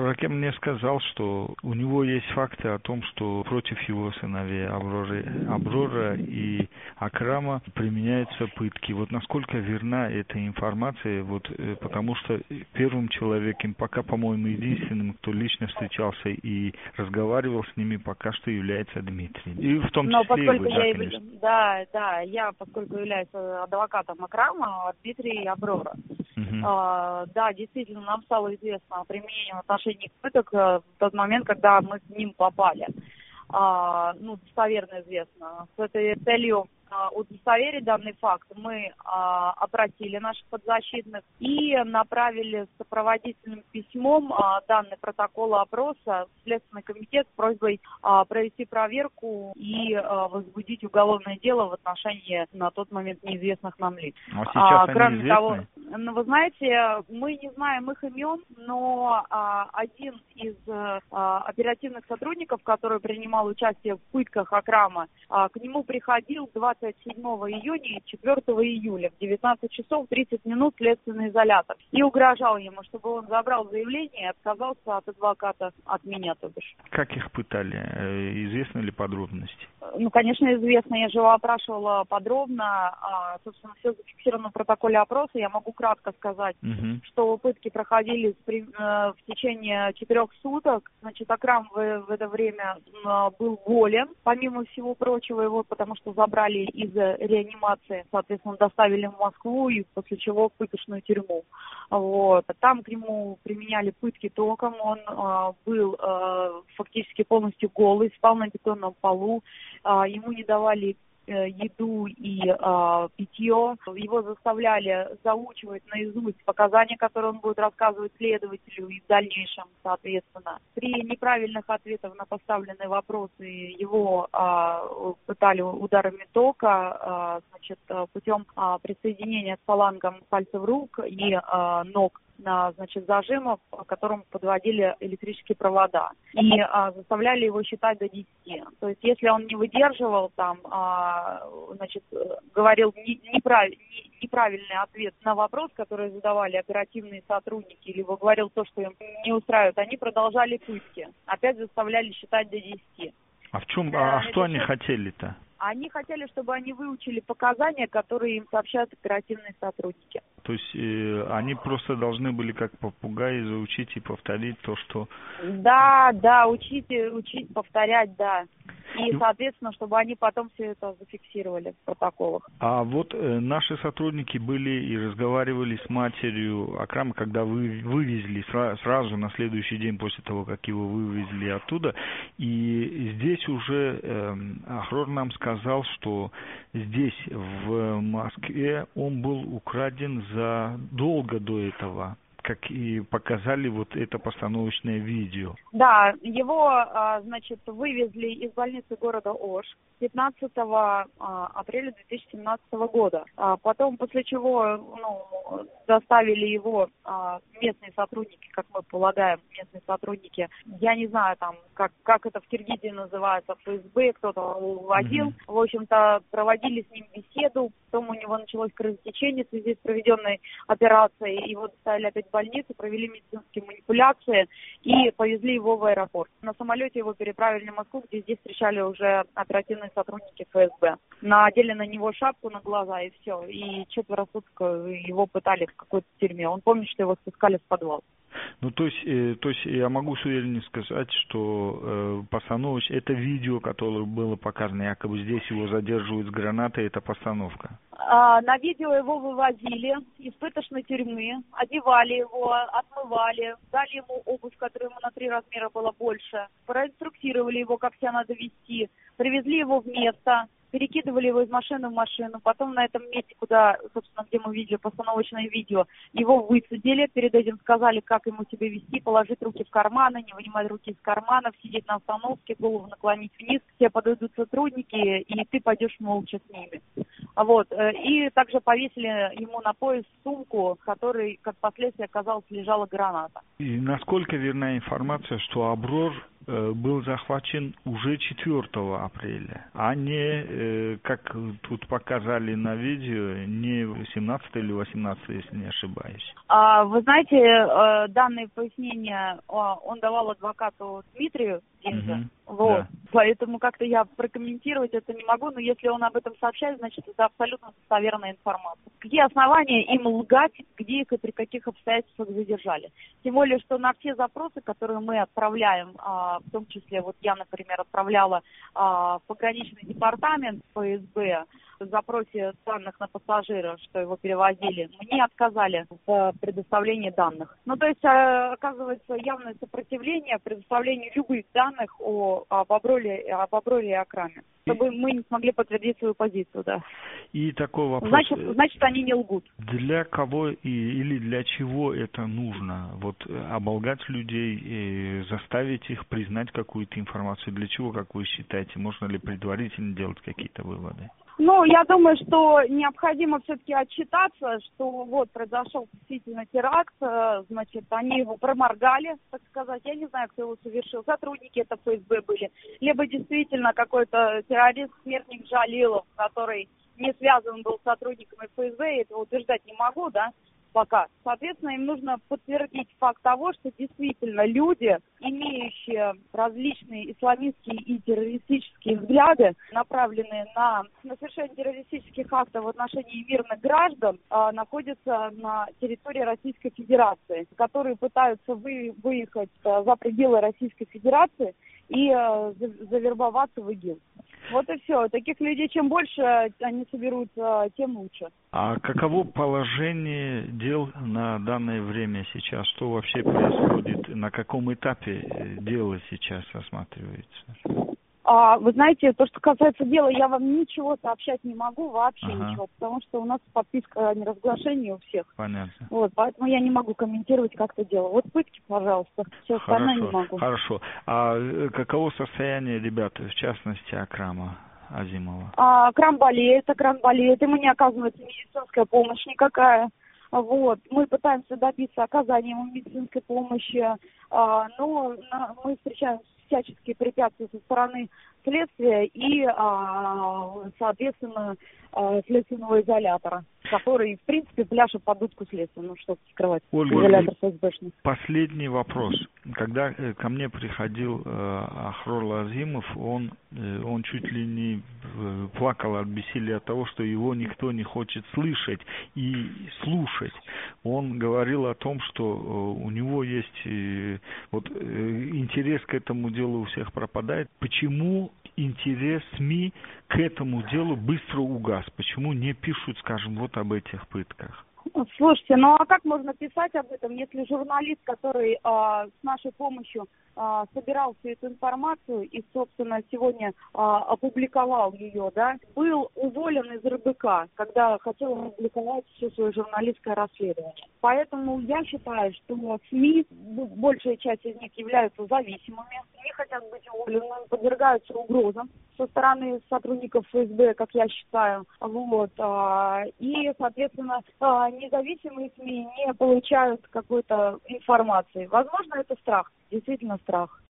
Шавракян мне сказал, что у него есть факты о том, что против его сыновей Аброра и Акрама применяются пытки. Вот насколько верна эта информация, потому что первым человеком, пока, по-моему, единственным, кто лично встречался и разговаривал с ними, пока что является Дмитрий. И в том числе и вы, да, конечно. Я, поскольку являюсь адвокатом Акрама, Дмитрий Аброра. Да, действительно, нам стало известно о применении в отношении пыток в тот момент, когда мы с ним попали. Достоверно известно. С этой целью удостоверить данный факт мы опросили наших подзащитных и направили с сопроводительным письмом данный протокол опроса в Следственный комитет с просьбой провести проверку и возбудить уголовное дело в отношении на тот момент неизвестных нам лиц. А сейчас они известны? Того, вы знаете, мы не знаем их имен, но один из оперативных сотрудников, который принимал участие в пытках Акрама, к нему приходил 27 июня и 4 июля в 19 часов 30 минут следственный изолятор и угрожал ему, чтобы он забрал заявление и отказался от адвоката, от меня, то бишь. Как их пытали? Известны ли подробности? Конечно, известно. Я же его опрашивала подробно. Собственно, все зафиксировано в протоколе опроса. Я могу кратко сказать, что пытки проходили в течение 4 суток. Значит, Акрам в это время был болен, помимо всего прочего его, потому что забрали из реанимации, соответственно, доставили в Москву и после чего в пыточную тюрьму. Там к нему применяли пытки током. Он был фактически полностью голый, спал на бетонном полу. Ему не давали еду и питье. Его заставляли заучивать наизусть показания, которые он будет рассказывать следователю и в дальнейшем, соответственно. При неправильных ответах на поставленные вопросы его пытали ударами тока, путем присоединения с фалангом пальцев рук и ног на, зажимов, которым подводили электрические провода. И заставляли его считать до 10. То есть, если он не выдерживал, говорил неправильный ответ на вопрос, который задавали оперативные сотрудники, либо говорил то, что им не устраивает, они продолжали пытки. Опять заставляли считать до 10. А что они хотели-то? Они хотели, чтобы они выучили показания, которые им сообщают оперативные сотрудники. То есть они просто должны были как попугаи заучить и повторить то, что... Да, учить, повторять, да. И, соответственно, чтобы они потом все это зафиксировали в протоколах. А наши сотрудники были и разговаривали с матерью Акрама, когда вы вывезли сразу на следующий день после того, как его вывезли оттуда. И здесь уже Ахрор нам сказал, что здесь, в Москве, он был украден задолго до этого, как и показали это постановочное видео. Да, его, вывезли из больницы города Ош 15 апреля 2017 года. Потом, после чего, доставили его местные сотрудники, как мы полагаем, местные сотрудники. Я не знаю, как это в Киргизии называется, ФСБ, кто-то уводил. В общем-то, проводили с ним беседу. Потом у него началось кровотечение в связи с проведенной операцией. Его доставили опять в больницу, провели медицинские манипуляции и повезли его в аэропорт. На самолете его переправили в Москву, где здесь встречали уже оперативные сотрудники ФСБ. Надели на него шапку на глаза и все. И 4 суток его пытали в какой-то тюрьме. Он помнит, что его спускали в подвал. То есть я могу с уверенностью сказать, что это видео, которое было показано, якобы здесь его задерживают с гранатой, это постановка. На видео его вывозили из пыточной тюрьмы, одевали его, отмывали, дали ему обувь, которая ему на 3 размера была больше, проинструктировали его, как себя надо вести, привезли его в место, перекидывали его из машины в машину, потом на этом месте, где мы видели постановочное видео, его высадили, перед этим сказали, как ему себя вести, положить руки в карманы, не вынимать руки из карманов, сидеть на остановке, голову наклонить вниз, к тебе подойдут сотрудники, и ты пойдешь молча с ними. И также повесили ему на пояс сумку, в которой, как впоследствии оказалось, лежала граната. И насколько верна информация, что Аброр был захвачен уже 4 апреля, а не, как тут показали на видео, не 17 или 18, если не ошибаюсь. Вы знаете, данные пояснения он давал адвокату Дмитрию Динзе. Вот. Да. Поэтому как-то я прокомментировать это не могу, но если он об этом сообщает, значит, это абсолютно достоверная информация. Какие основания им лгать, где их и при каких обстоятельствах задержали? Тем более, что на все запросы, которые мы отправляем, в том числе, вот я, например, отправляла в пограничный департамент ФСБ в запросе данных на пассажира, что его перевозили, мне отказали в предоставлении данных. Ну, то есть, оказывается, явное сопротивление предоставлению любых данных об Аброле и Акраме, чтобы мы не смогли подтвердить свою позицию, да. И такой вопрос. Значит, они не лгут. Для кого или для чего это нужно? Вот оболгать людей и заставить их признать какую-то информацию. Для чего, как вы считаете? Можно ли предварительно делать какие-то выводы? Ну, я думаю, что необходимо все-таки отчитаться, что вот произошел действительно теракт, значит, они его проморгали, так сказать. Я не знаю, кто его совершил, сотрудники это ФСБ были, либо действительно какой-то террорист, смертник Джалилов, который не связан был с сотрудниками ФСБ, я этого утверждать не могу, да, пока. Соответственно, им нужно подтвердить факт того, что действительно люди, имеющие различные исламистские и террористические взгляды, направленные на совершение террористических актов в отношении мирных граждан, находятся на территории Российской Федерации, которые пытаются выехать за пределы Российской Федерации и завербоваться в ИГИЛ. Вот и все. Таких людей чем больше они соберутся, тем лучше. А каково положение дел на данное время сейчас? Что вообще происходит? На каком этапе дело сейчас рассматривается? Вы знаете, то, что касается дела, я вам ничего сообщать не могу, вообще ничего, потому что у нас подписка о неразглашении у всех. Понятно. Вот, поэтому я не могу комментировать, как это дело. Вот пытки, пожалуйста, все остальное не могу. Хорошо. А каково состояние ребят, в частности, Акрама Азимова? Акрам болеет, ему не оказывается медицинская помощь никакая. Вот, мы пытаемся добиться оказания ему медицинской помощи, но мы встречаем всяческие препятствия со стороны следствия и, соответственно, следственного изолятора, который, в принципе, пляшет под дудку следствия. Ну, что скрывать, Ольга, изолятор ФСБшный. Последний вопрос. Когда ко мне приходил Ахрол Азимов, он чуть ли не плакал от бессилия от того, что его никто не хочет слышать и слушать. Он говорил о том, что у него есть интерес к этому делу у всех пропадает. Почему интерес СМИ к этому делу быстро угас? Почему не пишут, скажем, вот об этих пытках? Слушайте, ну а как можно писать об этом, если журналист, который с нашей помощью собирал всю эту информацию и, собственно, сегодня опубликовал ее, да, был уволен из РБК, когда хотел опубликовать все свое журналистское расследование. Поэтому я считаю, что СМИ, большая часть из них являются зависимыми, не хотят быть уволенными, подвергаются угрозам со стороны сотрудников ФСБ, как я считаю, вот, и, соответственно, независимые СМИ не получают какой-то информации. Возможно, это страх, действительно страх.